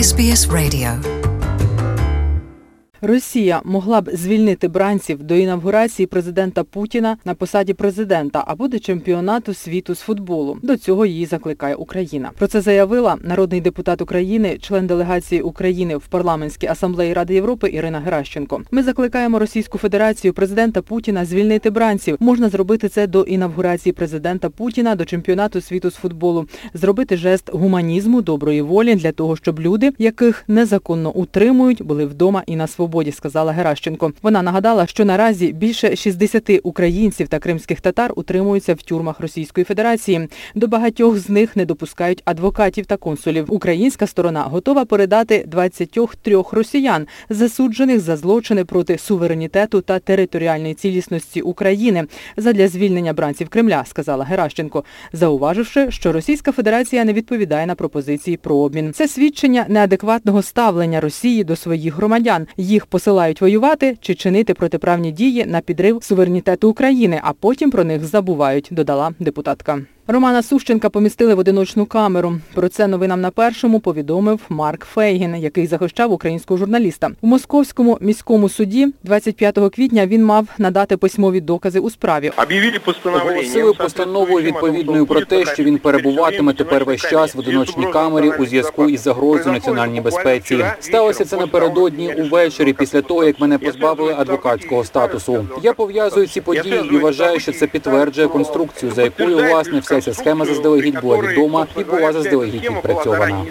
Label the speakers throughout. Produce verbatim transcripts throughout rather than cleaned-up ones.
Speaker 1: Ес Бі Ес Radio.
Speaker 2: Росія могла б звільнити бранців до інавгурації президента Путіна на посаді президента або до чемпіонату світу з футболу. До цього її закликає Україна. Про це заявила народний депутат України, член делегації України в Парламентській асамблеї Ради Європи Ірина Геращенко. Ми закликаємо Російську Федерацію, президента Путіна звільнити бранців. Можна зробити це до інавгурації президента Путіна до чемпіонату світу з футболу. Зробити жест гуманізму, доброї волі для того, щоб люди, яких незаконно утримують, були вдома і на свободі, сказала Геращенко. Вона нагадала, що наразі більше шістдесят українців та кримських татар утримуються в тюрмах Російської Федерації. До багатьох з них не допускають адвокатів та консулів. Українська сторона готова передати двадцять три росіян, засуджених за злочини проти суверенітету та територіальної цілісності України, задля звільнення бранців Кремля, сказала Геращенко, зауваживши, що Російська Федерація не відповідає на пропозиції про обмін. Це свідчення неадекватного ставлення Росії до своїх громадян. Їх посилають воювати чи чинити протиправні дії на підрив суверенітету України, а потім про них забувають, додала депутатка. Романа Сущенка помістили в одиночну камеру. Про це новинам на Першому повідомив Марк Фейгін, який захищав українського журналіста. У Московському міському суді двадцять п'ятого квітня він мав надати письмові докази у справі.
Speaker 3: Оголосили постановою відповідною про те, що він перебуватиме тепер весь час в одиночній камері у зв'язку із загрозою національній безпеці. Сталося це напередодні увечері після того, як мене позбавили адвокатського статусу. Я пов'язую ці події і вважаю, що це підтверджує конструкцію, за якою, власне, вся ця схема заздалегідь була відома і була заздалегідь відпрацьована.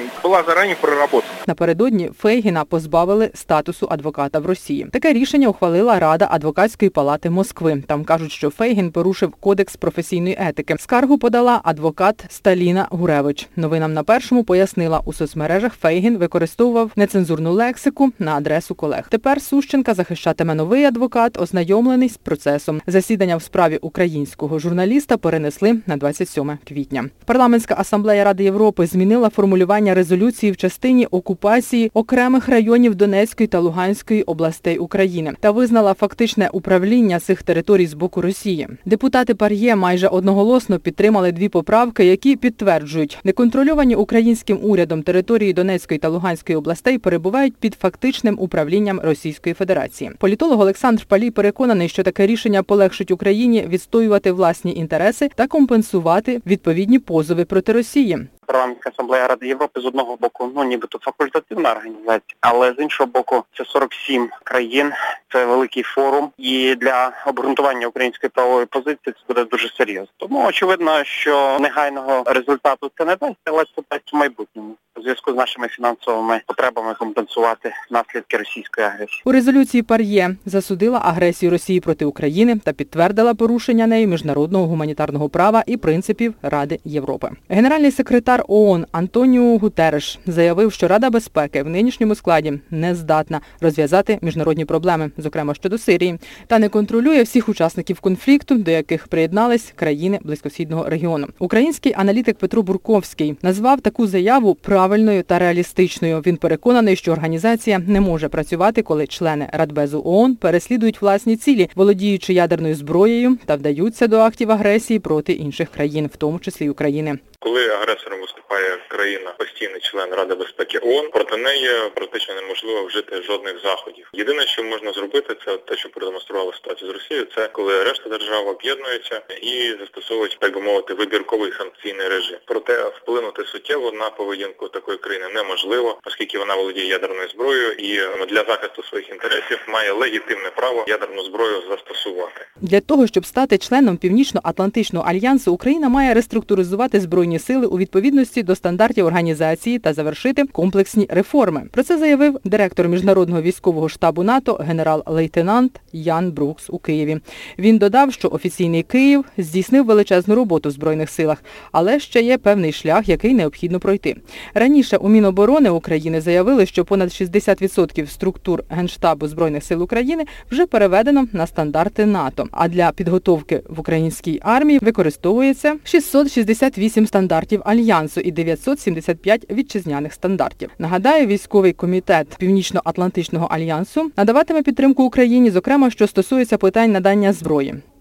Speaker 2: Напередодні Фейгіна позбавили статусу адвоката в Росії. Таке рішення ухвалила Рада адвокатської палати Москви. Там кажуть, що Фейгін порушив кодекс професійної етики. Скаргу подала адвокат Сталіна Гуревич. Новинам на Першому пояснила, у соцмережах Фейгін використовував нецензурну лексику на адресу колег. Тепер Сущенка захищатиме новий адвокат, ознайомлений з процесом. Засідання в справі українського журналіста перенесли на двадцять сьоме квітня. Парламентська асамблея Ради Європи змінила формулювання резолюції в частині окупації окремих районів Донецької та Луганської областей України та визнала фактичне управління цих територій з боку Росії. Депутати ПАРЄ майже одноголосно підтримали дві поправки, які підтверджують, неконтрольовані українським урядом території Донецької та Луганської областей перебувають під фактичним управлінням Російської Федерації. Політолог Олександр Палій переконаний, що таке рішення полегшить Україні відстоювати власні інтереси та компенсувати відповідні позови проти Росії.
Speaker 4: Парламентська асамблея Ради Європи з одного боку, ну нібито факультативна організація, але з іншого боку це сорок сім країн, це великий форум, і для обґрунтування української правової позиції це буде дуже серйозно. Тому очевидно, що негайного результату це не дасть, але це дасть в майбутньому у зв'язку з нашими фінансовими потребами компенсувати наслідки російської агресії.
Speaker 2: У резолюції ПАРЄ засудила агресію Росії проти України та підтвердила порушення нею міжнародного гуманітарного права і принципів Ради Європи. Генеральний секретар ООН Антоніо Гутереш заявив, що Рада безпеки в нинішньому складі не здатна розв'язати міжнародні проблеми, зокрема щодо Сирії, та не контролює всіх учасників конфлікту, до яких приєднались країни Близькосхідного регіону. Український аналітик Петро Бурковський назвав таку заяву правильною та реалістичною. Він переконаний, що організація не може працювати, коли члени Радбезу ООН переслідують власні цілі, володіючи ядерною зброєю та вдаються до актів агресії проти інших країн, в тому числі й України.
Speaker 5: Коли агресором виступає країна, постійний член Ради безпеки ООН, проти неї практично неможливо вжити жодних заходів. Єдине, що можна зробити, це те, що продемонструвала ситуація з Росією, це коли решта держав об'єднуються і застосовують, так би мовити, вибірковий санкційний режим. Проте вплинути суттєво на поведінку такої країни неможливо, оскільки вона володіє ядерною зброєю і для захисту своїх інтересів має легітимне право ядерну зброю застосувати.
Speaker 2: Для того, щоб стати членом Північно-Атлантичного альянсу, Україна має реструктуризувати збройні сили у відповідності до стандартів організації та завершити комплексні реформи. Про це заявив директор Міжнародного військового штабу НАТО генерал-лейтенант Ян Брукс у Києві. Він додав, що офіційний Київ здійснив величезну роботу в Збройних силах, але ще є певний шлях, який необхідно пройти. Раніше у Міноборони України заявили, що понад шістдесят відсотків структур Генштабу Збройних сил України вже переведено на стандарти НАТО, а для підготовки в українській армії використовується шістсот шістдесят вісім стандартів Альянсу і дев'ятсот сімдесят п'ять вітчизняних стандартів. Нагадаю, військовий комітет Північно-Атлантичного альянсу надаватиме підтримку Україні, зокрема, що стосується питань надання зброї.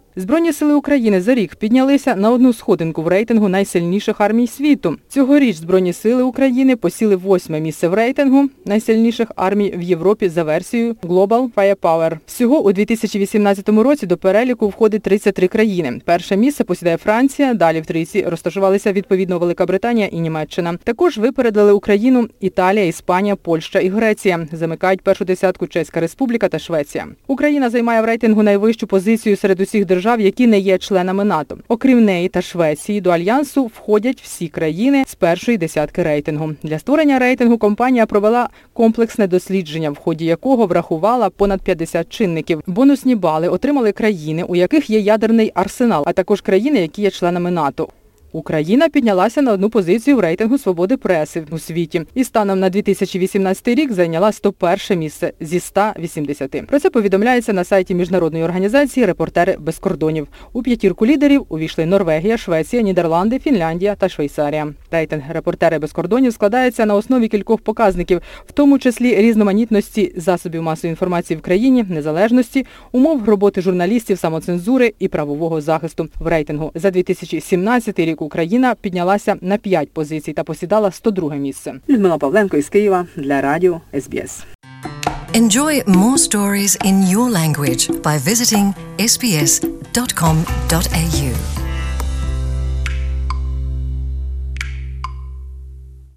Speaker 2: Збройні сили України за рік піднялися на одну сходинку в рейтингу найсильніших армій світу. Цьогоріч Збройні сили України посіли восьме місце в рейтингу найсильніших армій в Європі за версією Global Firepower. Всього у дві тисячі вісімнадцятому році до переліку входить тридцять три країни. Перше місце посідає Франція, далі в трійці розташувалися відповідно Велика Британія і Німеччина. Також випередили Україну Італія, Іспанія, Польща і Греція. Замикають першу десятку Чеська Республіка та Швеція. Україна займає в рейтингу найвищу позицію серед усіх держав, які не є членами НАТО. Окрім неї та Швеції, до Альянсу входять всі країни з першої десятки рейтингу. Для створення рейтингу компанія провела комплексне дослідження, в ході якого врахувала понад п'ятдесят чинників. Бонусні бали отримали країни, у яких є ядерний арсенал, а також країни, які є членами НАТО. Україна піднялася на одну позицію в рейтингу свободи преси у світі і станом на дві тисячі вісімнадцятий рік зайняла сто перше місце зі ста вісімдесяти. Про це повідомляється на сайті міжнародної організації «Репортери без кордонів». У п'ятірку лідерів увійшли Норвегія, Швеція, Нідерланди, Фінляндія та Швейцарія. Рейтинг «Репортери без кордонів» складається на основі кількох показників, в тому числі різноманітності засобів масової інформації в країні, незалежності, умов роботи журналістів, самоцензури і правового захисту. В рейтингу за дві тисячі сімнадцятий рік Україна піднялася на п'ять позицій та посідала сто друге місце.
Speaker 1: Людмила Павленко із Києва для Радіо ес бі ес.
Speaker 6: Enjoy more stories in your language by visiting s b s dot com dot a u.